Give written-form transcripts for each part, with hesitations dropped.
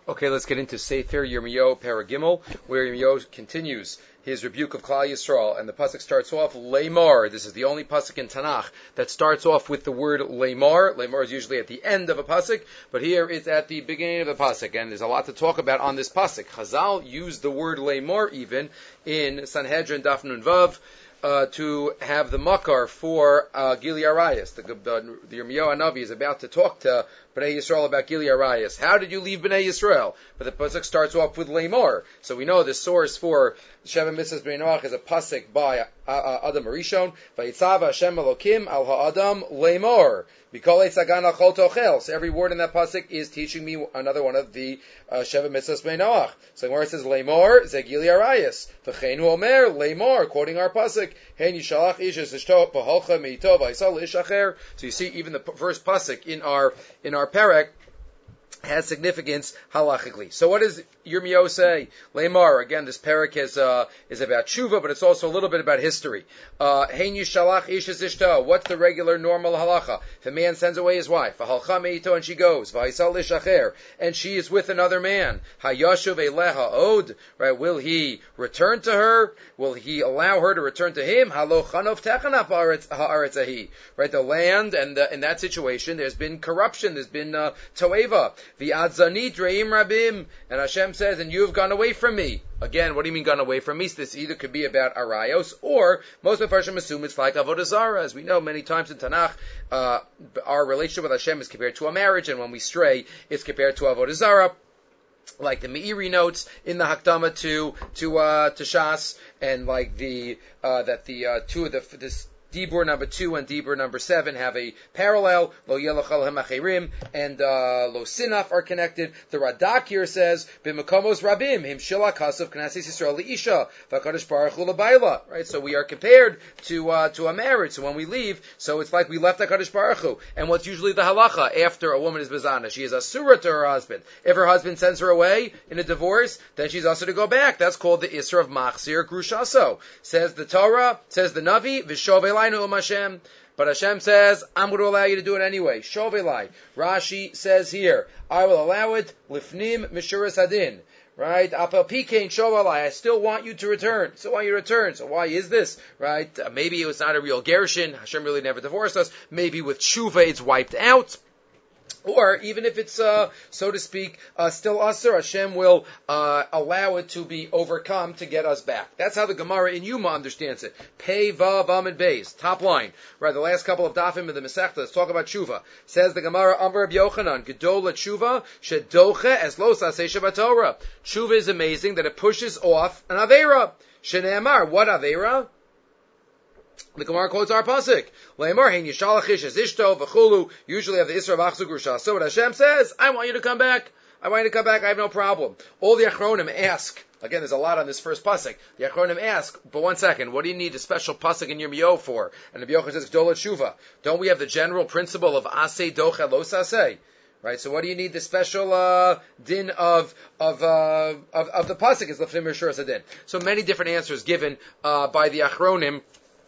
Okay, let's get into Sefer Yirmiyahu Paragimel, where Yirmiyahu continues his rebuke of Klal Yisrael, and the pasuk starts off Leimar. This is the only pasuk in Tanakh that starts off with the word Leimar. Leimar is usually at the end of a pasuk, but here it's at the beginning of the pasuk, and there's a lot to talk about on this pasuk. Chazal used the word Leimar even in Sanhedrin Daf Nun Vav to have the makar for Gili Arayas. The Yirmiyahu Hanavi is about to talk to Bnei Yisrael about Gili Arayas. How did you leave Bnei Yisrael? But the pasuk starts off with Leimor. So we know the source for Sheva Mitzvahs Bnei Noach is a pasuk by Adam Arishon. Vayitzav Hashem Elokim al ha'adam Leimor. So every word in that pasuk is teaching me another one of the Sheva Mitzvahs Bnei Noach. So where it says Leimor, Zegili Arayas. V'cheinu Omer, Leimor, quoting our pasuk. Hein yishalach ish es ishto b'holcha me'ito v'yisal ish acher. So you see, even the first pasuk in our parak has significance halachically. So what does Yirmiyahu say? Leimar, again, this parak is about tshuva, but it's also a little bit about history. Hein yishalach ish es ishto. What's the regular normal halacha? If a man sends away his wife, v'halcha me'ito, and she goes, v'yisal ish acher, and she is with another man, hayashuv eleha od, right? Will he return to her? Will he allow her to return to him? Halo chanov techanaf haaretz ahi, right? The land, and in that situation, there's been corruption, there's been toeva. V'adzanit re'im rabim, and Hashem says, and you have gone away from me. Again, what do you mean gone away from me? So this either could be about Arayos, or most of Parshim assume it's like Avodah Zarah. As we know many times in Tanakh, our relationship with Hashem is compared to a marriage, and when we stray, it's compared to Avodah Zarah. Like the Meiri notes in the Hakdama to Shas, and like two of this Dibur number 2 and Dibur number 7 have a parallel. Lo yelachal hemachirim and Lo Sinaf are connected. The Radak here says b'makomos rabim him shila kasav knesses Yisrael liisha v'kadosh baruch hu l'bayla. Right, so we are compared to a marriage. So when we leave, so it's like we left HaKadosh Baruch Hu. And what's usually the halacha after a woman is bezana? She is asura to her husband. If her husband sends her away in a divorce, then she's also to go back. That's called the Isra of Machzir Grushaso. Says the Torah, says the Navi, V'shovei Hashem. But Hashem says, I'm going to allow you to do it anyway. Shovelai. Rashi says here, I will allow it, lifnim mishuras hadin. Right? Apel pikein shovelai. I still want you to return. So why you return? So why is this? Right? Maybe it was not a real gerushin. Hashem really never divorced us. Maybe with tshuva it's wiped out. Or even if it's, so to speak, still usher, Hashem will allow it to be overcome to get us back. That's how the Gemara in Yuma understands it. Pei, Vav, Amid, Beis. Top line. Right, the last couple of dafim in the Masechta, let's talk about tshuva. Says the Gemara, Amar Reb Yochanan, Gedol tshuva, shedoche es lo saseh Shabbatorah. Tshuva is amazing that it pushes off an Aveira. Shene'amar, what Aveira? The Gemara quotes our pasuk. Leimar hein yishalach ish es ishto v'chulu. Usually have the Isra of Achzuk Rusha. So what Hashem says, I want you to come back. I want you to come back. I have no problem. All the Achronim ask. Again, there's a lot on this first pasuk. The Achronim ask, but 1 second, what do you need a special pasuk in Yirmiyahu for? And the Yochanan says, Gdola Tshuva. Don't we have the general principle of Aseh Docha Lo Saseh? Right, so what do you need the special din of the pasuk? Is Lefnim Mishuras Hadin. So many different answers given by the Achronim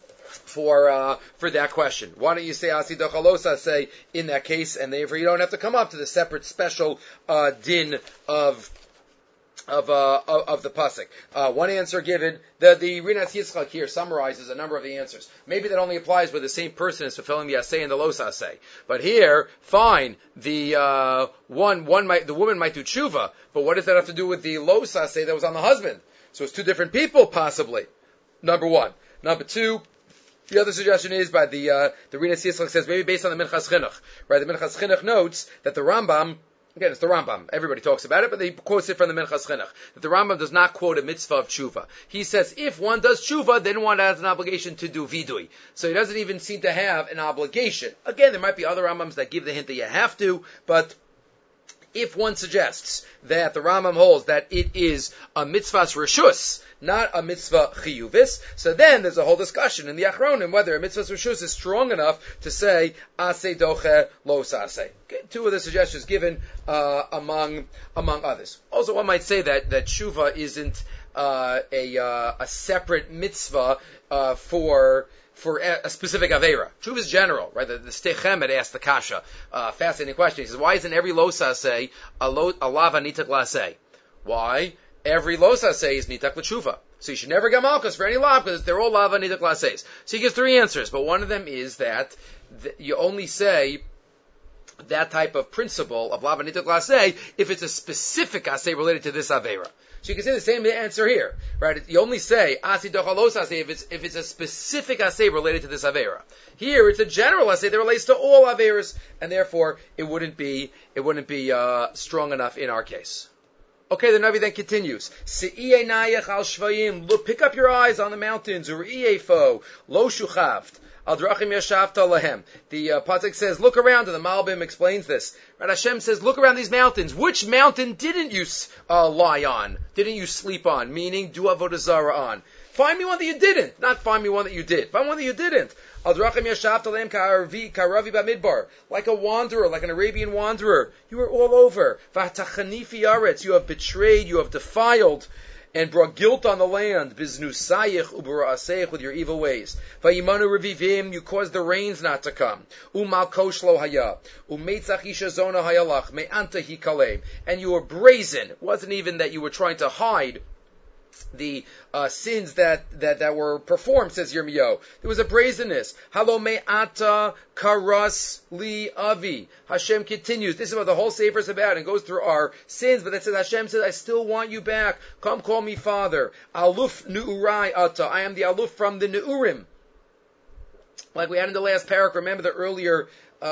for that question. Why don't you say Asi Dochalosa say in that case, and therefore you don't have to come up to the separate special din of the pasuk. One answer given, the Rinas Yitzchak here summarizes a number of the answers. Maybe that only applies where the same person is fulfilling the asay and the los asay. But here, fine, the woman might do tshuva, but what does that have to do with the los asay that was on the husband? So it's two different people, possibly. Number one. Number two, the other suggestion is by the Rinas Yitzchak says maybe based on the Minchas Chinuch. Right, the Minchas Chinuch notes that the Rambam, again, it's the Rambam. Everybody talks about it, but they quotes it from the Minchas Chinuch. That the Rambam does not quote a mitzvah of tshuva. He says if one does tshuva, then one has an obligation to do vidui. So he doesn't even seem to have an obligation. Again, there might be other Rambams that give the hint that you have to, but if one suggests that the Rambam holds that it is a mitzvah's reshus, not a mitzvah chiyuvis, so then there's a whole discussion in the Achronim whether a mitzvah's reshus is strong enough to say aseh doche lo saseh. Okay, two of the suggestions given among others. Also, one might say that tshuva isn't a separate mitzvah for for a specific Aveira. Tshuva is general, right? The Stechem had asked the Kasha, fascinating question. He says, why isn't every Losa say a lava nitak laseh? Why? Every Losa say is nitak l'tshuva. So you should never get malchus for any lav because they're all lava nitak lases. So he gives three answers, but one of them is that you only say that type of principle of lava nitak laseh if it's a specific aseh related to this avera. So you can say the same answer here, right? You only say asi dochalos aseh if it's a specific aseh related to this avera. Here it's a general aseh that relates to all averas, and therefore it wouldn't be strong enough in our case. Okay, the Navi then continues. Look, pick up your eyes on the mountains. Lo shuchavt. Al drachim yashavta lahem. The pasuk says, look around, and the Malbim explains this. Right, Hashem says, look around these mountains. Which mountain didn't you lie on? Didn't you sleep on? Meaning, do avodah zarah on. Find me one that you didn't. Not find me one that you did. Find one that you didn't. Al drachim yashavta lahem karavi bamidbar. Like a wanderer, like an Arabian wanderer. You were all over. V'atachanifi yaretz. You have betrayed, you have defiled, and brought guilt on the land. Biznusayich ubera'asech, with your evil ways. Vayimanu revivim, you caused the rains not to come. Umalkosh lo haya. Umeitzach ishazona hayalach. Me'anta hikalem. And you were brazen. It wasn't even that you were trying to hide the sins that were performed, says Yirmiyahu. There was a brazenness. Halo me'ata karas li avi. Hashem continues. This is what the whole Sefer is about, and goes through our sins, but it says, Hashem says, I still want you back. Come call me Father. Aluf nu'urai ata. I am the Aluf from the Nu'urim. Like we had in the last parak, remember the earlier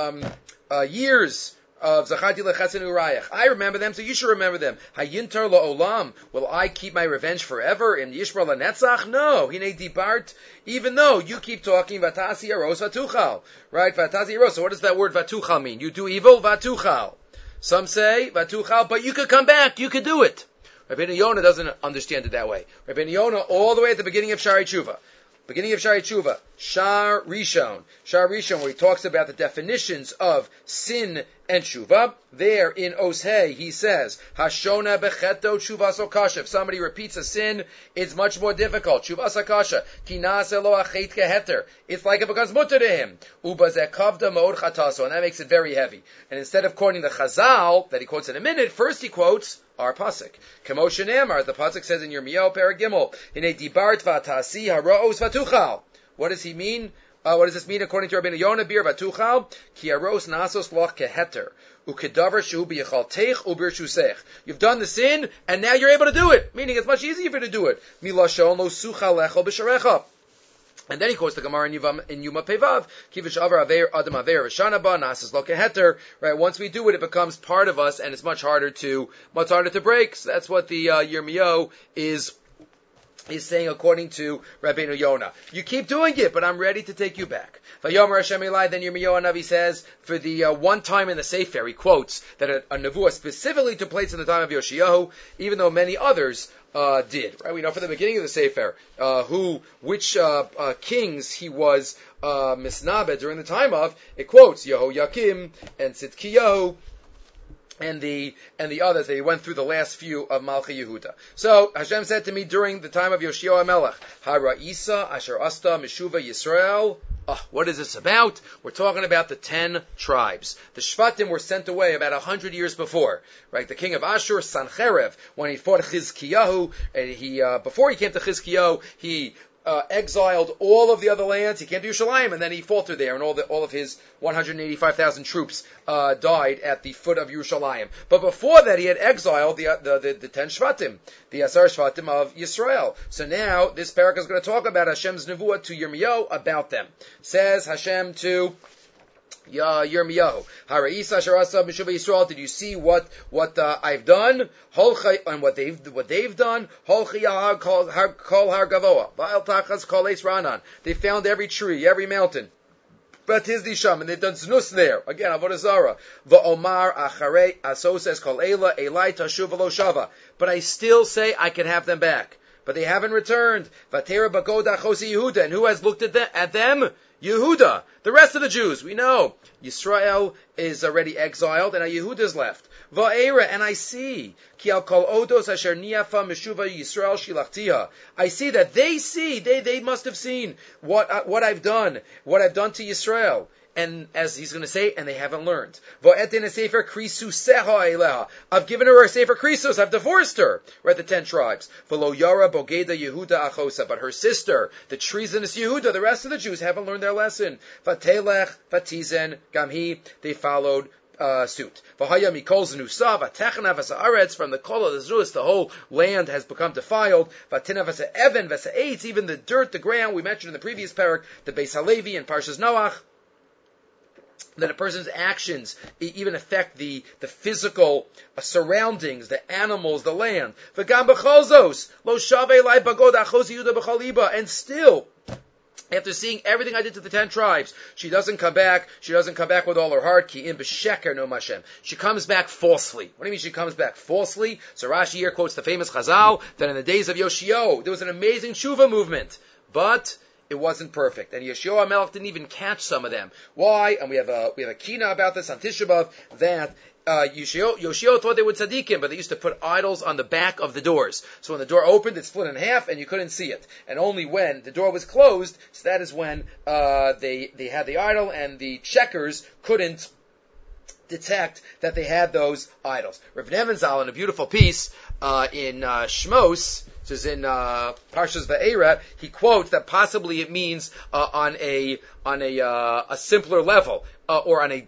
years of Zacharti Lechesin Urayach. I remember them, so you should remember them. Hayintar la'olam. Will I keep my revenge forever? In Yishma la'netzach? No. Hine dibart. Even though you keep talking, Vatasi aros vatuchal. Right? Vatasi aros. So what does that word vatuchal mean? You do evil, vatuchal. Some say vatuchal, but you could come back. You could do it. Rabbeinu Yonah doesn't understand it that way. Rabbeinu Yonah, all the way at the beginning of Shari Tshuva. Beginning of Shari Tshuva, Shar Rishon, where he talks about the definitions of sin and Tshuva. There in Oshei, he says, Hashona becheto Tshuva Sokasha. If somebody repeats a sin, it's much more difficult. Tshuva Sakasha. Kinase lo achet keheter. It's like it becomes mutter to him. Uba zekavda mod chataso. And that makes it very heavy. And instead of quoting the Chazal, that he quotes in a minute, first he quotes our pasuk. Kemoshe Ne'amar, the pasuk says in Yirmiyahu Paragimel, Hine dibart vatasi haraos vatuchal. What does he mean? What does this mean according to Rabbeinu Yonah Bir vatuchal? Ki haros nasos loch keheter. Ukedavar shu b'yechalteich ubirshusech. You've done the sin, and now you're able to do it. Meaning it's much easier for you to do it. Milashon lo sucha lechol b'sharecha. And then he quotes the Gemara in Yuma Pevav, Kivish Avar Aver Adam Aver Vishanaba Nasas Lo Keheter. Right, once we do it, it becomes part of us, and it's much harder to break. So that's what the Yirmiyahu is saying according to Rabbeinu Yonah. You keep doing it, but I'm ready to take you back. Vayomer Hashem Elai, then Yirmiyahu Navi says, for the one time in the Sefer, he quotes that a nevuah specifically took place in the time of Yoshiyahu, even though many others did. Right? We know from the beginning of the Sefer which kings he was misnabed during the time of. It quotes Yehoiakim and Tzidkiyahu and the others that he went through the last few of Malchi Yehuda. So Hashem said to me during the time of Yoshio HaMelech, Hara'isa Asher Asta Meshuva Yisrael. What is this about? We're talking about the 10 tribes. The Shvatim were sent away about 100 years before. Right? The king of Ashur, Sancherev, when he fought Chizkiyahu, before he came to Chizkiyahu, he exiled all of the other lands. He came to Yerushalayim, and then he faltered there, and all of his 185,000 troops died at the foot of Yerushalayim. But before that, he had exiled the 10 Shvatim, the Asar Shvatim of Yisrael. So now this parak is going to talk about Hashem's nevuah to Yirmiyahu about them. Says Hashem to Yirmiyahu, Hara'isa Sharasa Meshuva Yisrael. Did you see what I've done? And what they've done? Holchiyah Kol Har Gavoa. Ba'al Tachas Kol Eis Ranan. They found every tree, every mountain. Batiz Disham, and they've done znus there. Again, Avodah Zarah. Va'omar Acharei Asoses Kol Eila Elai Tashuv Lo Shava. But I still say I can have them back. But they haven't returned. Vatera Bagoda Chosi Yehuda. And who has looked at them? Yehuda. The rest of the Jews, we know. Yisrael is already exiled, and now Yehuda is left. Va'era, and I see. Ki al kol odos asher niafa meshuva Yisrael shilachtiha. I see that they must have seen what I've done to Yisrael. And as he's going to say, and they haven't learned. I've given her a sefer krisus. I've divorced her. We're at the 10 tribes. But her sister, the treasonous Yehuda, the rest of the Jews haven't learned their lesson. Vatelech, vatizen, gamhi. They followed suit. From the kol of the Zrus, the whole land has become defiled. Even the dirt, the ground, we mentioned in the previous parak, the Beis Halevi and Parshas Noach, that a person's actions even affect the physical surroundings, the animals, the land. And still, after seeing everything I did to the 10 tribes, she doesn't come back. She doesn't come back with all her heart. Ki im b'sheker no mashem. She comes back falsely. What do you mean she comes back falsely? So Rashi here quotes the famous Chazal that in the days of Yoshio, there was an amazing tshuva movement. But it wasn't perfect, and Yeshua HaMelech didn't even catch some of them. Why? And we have a kina about this on Tisha B'Av, that Yoshio thought they were tzaddikim, but they used to put idols on the back of the doors. So when the door opened, it split in half, and you couldn't see it. And only when the door was closed, so that is when they had the idol, and the checkers couldn't detect that they had those idols. Rav Nevin Zal, in a beautiful piece in Shmos, which is in Parshas Va'era, he quotes that possibly it means on a simpler level, or on a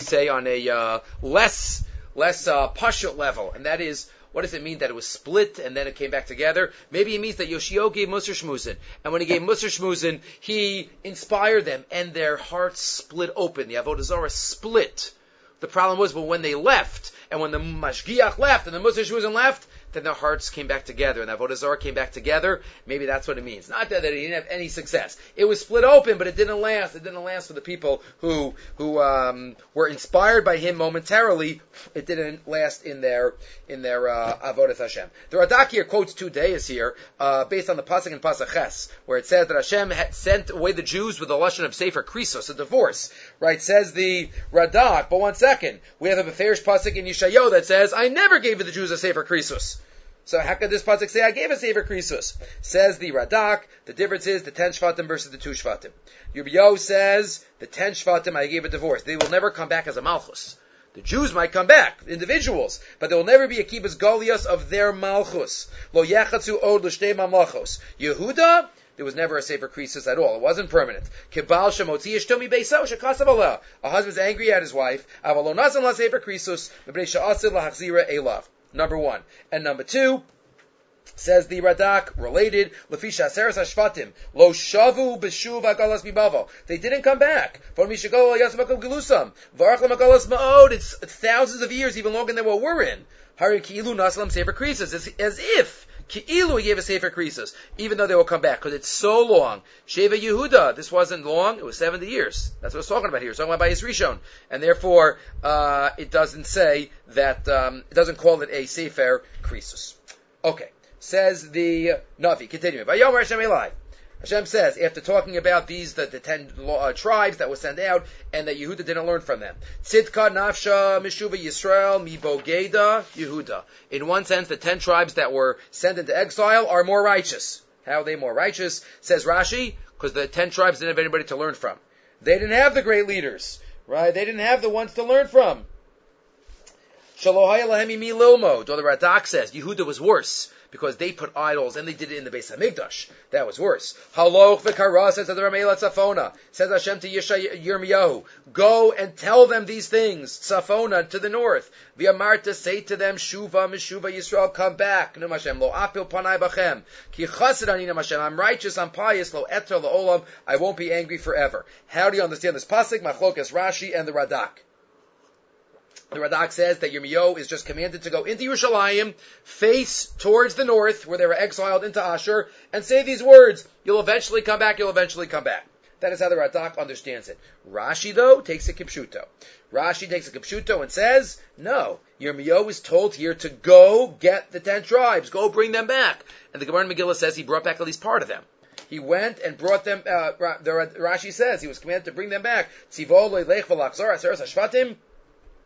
less pashut level, and that is, what does it mean that it was split and then it came back together? Maybe it means that Yoshio gave Musar Shmuzin, and when he gave Musar Shmuzin, he inspired them, and their hearts split open. The Avodah Zarah split. The problem was, when they left, and when the Mashgiach left, and the Musar Shmuzin left, then their hearts came back together, and the Avodah Zarah came back together. Maybe that's what it means. Not that he didn't have any success. It was split open, but it didn't last. It didn't last for the people who were inspired by him momentarily. It didn't last in their Avodah Hashem. The Radak here quotes 2 days here, based on the pasuk in Pasuk Ches, where it says that Hashem had sent away the Jews with the lashon of sefer krisos, a divorce. Right? Says the Radak. But one second, we have a beferish pasuk in Yeshayahu that says, "I never gave the Jews a sefer krisos." So how could this pasuk say, I gave a sefer krisus? Says the Radak, the difference is the 10 shvatim versus the 2 shvatim. Yirmiyahu says, the 10 shvatim I gave a divorce. They will never come back as a malchus. The Jews might come back, individuals, but there will never be a kibbutz goliath of their malchus. Lo yachatzu od l'shtei mamlachos. Yehuda, there was never a sefer krisus at all. It wasn't permanent. Kibal shemotzi yishtomi beisao shekasav aleh. A husband's angry at his wife. Aval lo nazan la sefer krisus. Mebnei sha'asid lahachzira elav. Number 1. And number 2, says the Radak, related, Lefisha Seres Hashvatim, Lo Shavu Beshuv Agalas Mibavo. They didn't come back. It's thousands of years, even longer than what we're in. Hari Ki'ilu Naslam Sefer Krisus. It's as if Ki'ilu he gave a Sefer Krisus, even though they will come back, because it's so long. Sheva Yehuda, this wasn't long, it was 70 years. That's what it's talking about here. It's talking about Bayis Rishon. And therefore, it doesn't say that, it doesn't call it a Sefer Krisus. Okay. Says the Navi, continuing. Vayomer Hashem Elai. Hashem says, after talking about these, the 10 tribes that were sent out, and that Yehuda didn't learn from them. Tzidka nafsha mishuva Yisrael mi bogeda Yehuda. In one sense, the 10 tribes that were sent into exile are more righteous. How are they more righteous? Says Rashi, because the 10 tribes didn't have anybody to learn from. They didn't have the great leaders, right? They didn't have the ones to learn from. Shalohaya lahemi mi lilmod. Or the Radak says, Yehuda was worse, because they put idols, and they did it in the Beis HaMikdash. That was worse. Haloch v'kara, says to the Ramela Tzafona, says Hashem to Yirmiyahu, go and tell them these things, Tzafona, to the north. V'yamarta, say to them, Shuva, Meshuva, Yisrael, come back. Num Hashem, lo apil panai bachem. Ki chassid ani Num Hashem, I'm righteous, I'm pious, lo eter, lo olam, I won't be angry forever. How do you understand this pasuk? Machlokas Rashi and the Radak. The Radak says that Yirmiyahu is just commanded to go into Yerushalayim, face towards the north, where they were exiled into Ashur, and say these words, you'll eventually come back, you'll eventually come back. That is how the Radak understands it. Rashi, though, takes a kipshuto. Rashi takes a kipshuto and says, no, Yirmiyahu is told here to go get the 10 tribes, go bring them back. And the Gemara in Megillah says he brought back at least part of them. He went and brought them, Rashi says he was commanded to bring them back. Tzivol leilech v'lachzor aseres hashvatim.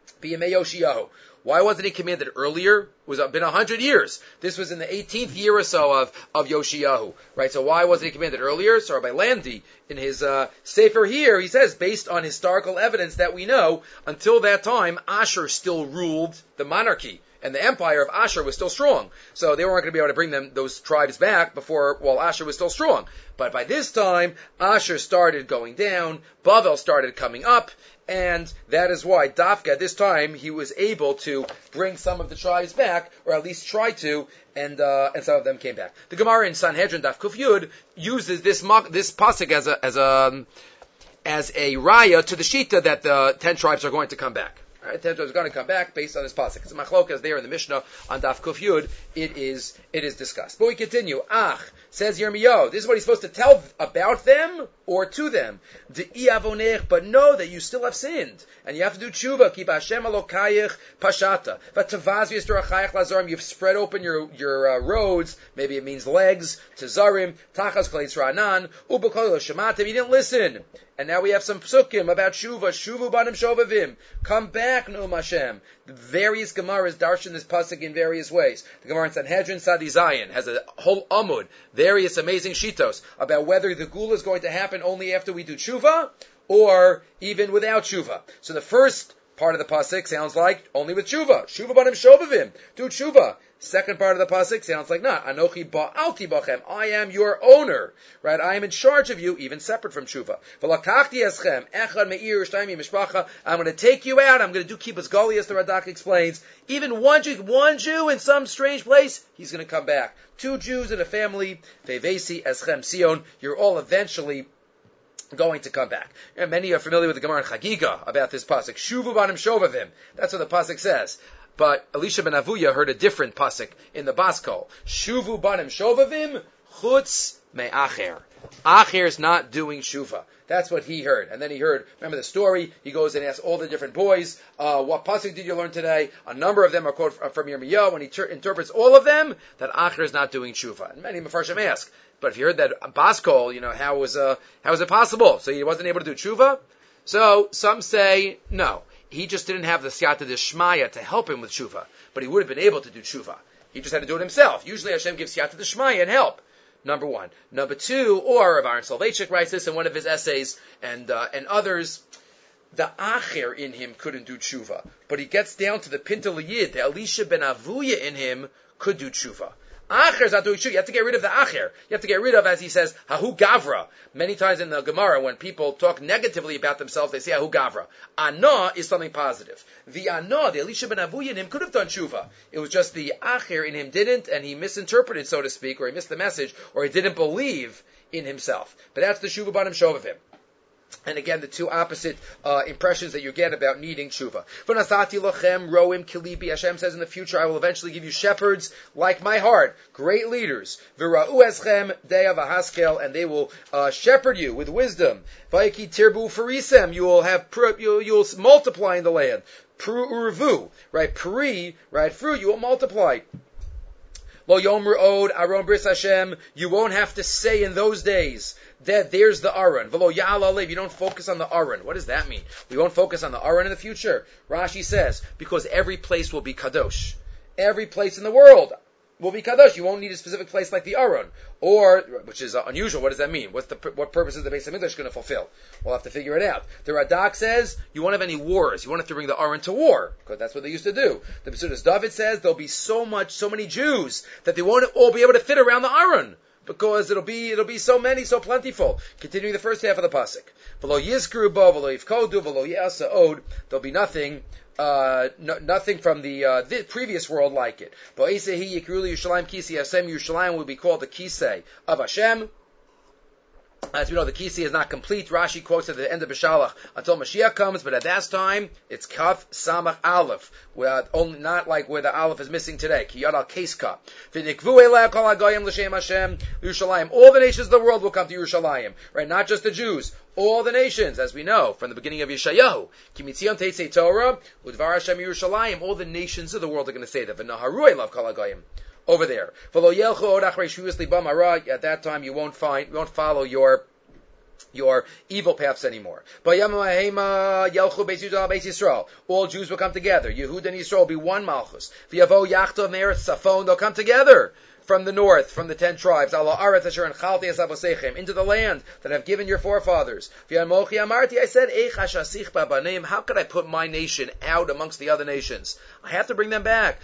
B'yemei Yoshiyahu. Why wasn't he commanded earlier? It was been 100 years. This was in the 18th year or so of Yoshiyahu, right? So why wasn't he commanded earlier? So Rabbi Landi, in his Sefer here, he says, based on historical evidence that we know, until that time, Ashur still ruled the monarchy. And the empire of Ashur was still strong. So they weren't going to be able to bring those tribes back while Ashur was still strong. But by this time, Ashur started going down, Bavel started coming up, and that is why Dafka at this time he was able to bring some of the tribes back, or at least try to, and some of them came back. The Gemara in Sanhedrin Daf Kuf Yud uses this pasuk as a raya to the shita that the 10 tribes are going to come back. Right, 10 tribes are going to come back based on this pasuk. It's a machlokas there in the Mishnah on Daf Kuf Yud. It is discussed. But we continue. Says Yirmiyahu, this is what he's supposed to tell about them or to them. But know that you still have sinned. And you have to do tshuva. Ki b'Hashem Elokayich pashata. V'tavaz v'yistorachayich lazarim. You've spread open your roads. Maybe it means legs. To zarim. Tachas k'leitz ra'anan. U'b'kol shematim. You didn't listen. And now we have some psukim about shuva. Shuvu banim shovavim. Come back, Ne'um Hashem. The various Gemaras darshan this pasuk in various ways. The Gemara in Sanhedrin Sadi Zayin has a whole amud, various amazing shitos about whether the gula is going to happen only after we do tshuva or even without tshuva. So the first part of the pasuk sounds like only with tshuva. Tshuva banim shovavim. Do tshuva. Second part of the pasuk sounds like not. Anochi ba'alti bachem. I am your owner. Right? I am in charge of you, even separate from tshuva. V'lakachti eschem. Echad me'ir shtayim mishpacha. I'm going to take you out. I'm going to do kibbutz gali, as the Radak explains. Even one Jew in some strange place, he's going to come back. 2 Jews in a family. Vevesi eschem sion. You're all eventually going to come back. And many are familiar with the Gemara in Chagiga about this pasuk. Shuvu banim shovavim. That's what the pasuk says. But Elisha ben Avuya heard a different pasuk in the Baskol. Shuvu banim shovavim chutz me'acher. Acher is not doing shuva. That's what he heard. And then he heard, remember the story, he goes and asks all the different boys, what pasuk did you learn today? A number of them are quoted from Yirmiyahu, and he interprets all of them, that Acher is not doing shuva. And many Mefarshim ask, but if you heard that Baskol, how was it possible? So he wasn't able to do tshuva? So some say, no. He just didn't have the siyata d'shmaya to help him with tshuva, but he would have been able to do tshuva. He just had to do it himself. Usually Hashem gives siyata d'shmaya and help. Number one. Number two, or Rav Aaron Soloveitchik writes this in one of his essays, and others, the acher in him couldn't do tshuva, but he gets down to the pinta l'yid, the Elisha ben Avuya in him could do tshuva. Acher is not doing tshuva. You have to get rid of the acher. You have to get rid of, as he says, hahu gavra. Many times in the Gemara, when people talk negatively about themselves, they say hahu gavra. Ana is something positive. The ana, the Elisha ben Avuya in him could have done tshuva. It was just the acher in him didn't, and he misinterpreted, so to speak, or he missed the message, or he didn't believe in himself. But that's the shuva banim shovavim. And again, the two opposite impressions that you get about needing tshuva. V'nasati lochem roim kilibi. Hashem says in the future, I will eventually give you shepherds like my heart, great leaders. V'ra'u eschem deya v'haskel, and they will shepherd you with wisdom. V'yaki tirbu farisem. You will multiply in the land. Pru urvu, right? Peri, right? Fruit. You will multiply. Lo yomer od aron bris Hashem. You won't have to say in those days that there's the Aron. V'lo ya'ala lev. You don't focus on the Aron. What does that mean? We won't focus on the Aron in the future. Rashi says, because every place will be kadosh. Every place in the world will be kadosh. You won't need a specific place like the Aron. Or, which is unusual, what does that mean? What purpose is the Beis HaMikdash going to fulfill? We'll have to figure it out. The Radak says, you won't have any wars. You won't have to bring the Aron to war, because that's what they used to do. The Besudas David says, there'll be so many Jews, that they won't all be able to fit around the Aron. Because it'll be so many, so plentiful. Continuing the first half of the pasuk. V'lo yizkru bo, v'lo yifkodu, v'lo yasa od. There'll be nothing from the previous world like it. V'oisehi yikruli Yerushalayim kisi Hashem. Yerushalayim will be called the kisei of Hashem. As we know, the Kisi is not complete. Rashi quotes at the end of Beshalach until Mashiach comes, but at that time, it's Kaf Samach Aleph, only not like where the Aleph is missing today. Kiyad al Keska. Yerushalayim. All the nations of the world will come to Yerushalayim, right? Not just the Jews. All the nations, as we know from the beginning of Yeshayahu. Kimitzion Teitzei Torah, Udvar Hashem Yerushalayim. All the nations of the world are going to say that. V'naharu elav kol hagoyim. Over there. At that time you won't follow your your evil paths anymore. All Jews will come together. Yehud and Yisrael will be one Malchus. They'll come together from the north, from the 10 tribes, into the land that I've given your forefathers. I said, how could I put my nation out amongst the other nations? I have to bring them back.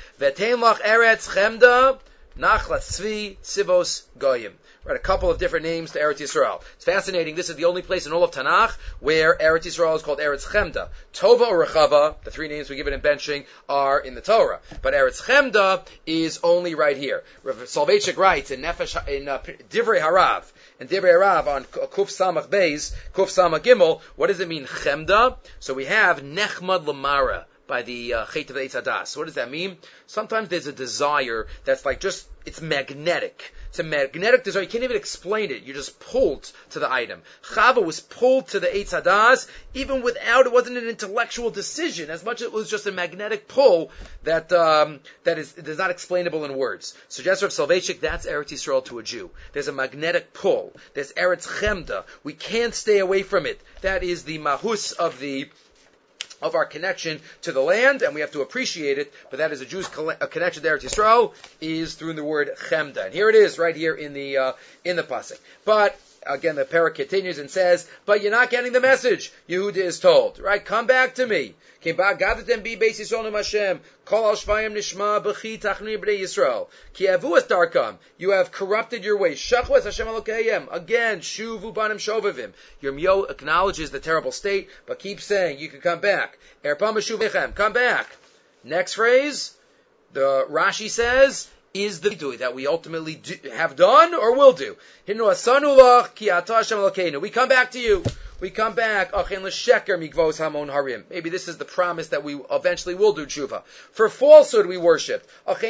Right, a couple of different names to Eretz Yisrael. It's fascinating. This is the only place in all of Tanakh where Eretz Yisrael is called Eretz Chemda. Tova or Rechava, the 3 names we give it in benching, are in the Torah. But Eretz Chemda is only right here. Rav Soloveitchik writes in Divrei Harav, on Kuf Samach Beis, Kuf Samach Gimel, what does it mean, Chemda? So we have Nechmad Lamara by the Chet of the Eitz Hadas. What does that mean? Sometimes there's a desire that's like just, it's magnetic. It's a magnetic desire. You can't even explain it. You're just pulled to the item. Chava was pulled to the Eitz Hadas, even without, it wasn't an intellectual decision, as much as it was just a magnetic pull that is not explainable in words. Suggests Rav Soloveitchik, that's Eretz Yisrael to a Jew. There's a magnetic pull. There's Eretz Chemda. We can't stay away from it. That is the mahus of our connection to the land, and we have to appreciate it, but that is a Jew's connection to Eretz Yisrael is through the word Chemda. And here it is, right here in the pasuk. But again, the parak continues and says, but you're not getting the message. Yehuda is told, right? Come back to me. You have corrupted your ways. Again, shuvu banim shovavim. Your Yirmiyahu acknowledges the terrible state, but keeps saying, you can come back. Come back. Next phrase, the Rashi says, is the vidui that we ultimately have done or will do. We come back to you. We come back. Maybe this is the promise that we eventually will do tshuva. For falsehood we worshipped.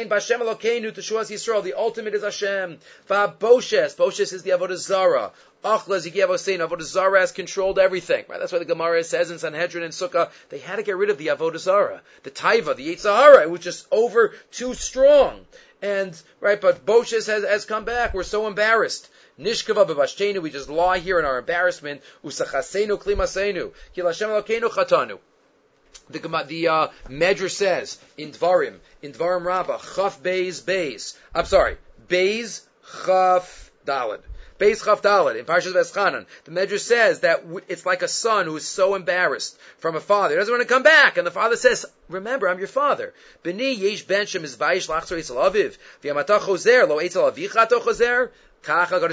The ultimate is Hashem. Boshes is the Avodah Zarah. Avodah Zarah has controlled everything. Right? That's why the Gemara says in Sanhedrin and Sukkah, they had to get rid of the Avodah Zarah. The Taiva, the Yetzer Hara, it was just too strong. And, right, but Boshes has come back. We're so embarrassed. Nishkava b'vashtenu, we just lie here in our embarrassment. Usachasenu klimasenu, ki l'Hashem Elokeinu chatanu. The Medrash says in Dvarim Rabbah, Chaf Beis. I'm sorry, Beis Chaf Daled. Beis Chaf Daled in Parshas Veschanan. The Medrash says that it's like a son who is so embarrassed from a father. He doesn't want to come back, and the father says, "Remember, I'm your father." B'ni yesh ben shemizvayish lachzor etzel aviv v'yamata chozer lo etzel avicha to chozer. Tell them,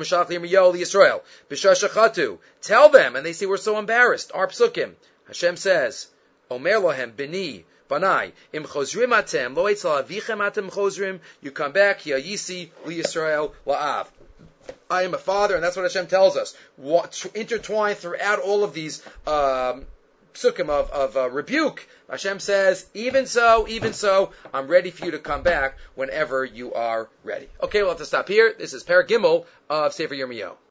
and they say we're so embarrassed. Our psukim. Hashem says, Omer lohem b'ni banai im chozrim atem lo etzel avichem atem chozrim. You come back, ki yisi li Yisrael la'av. I am a father, and that's what Hashem tells us. Intertwined throughout all of these psukim of rebuke, Hashem says, even so, I'm ready for you to come back whenever you are ready. Okay, we'll have to stop here. This is Parag Gimel of Sefer Yirmiyahu.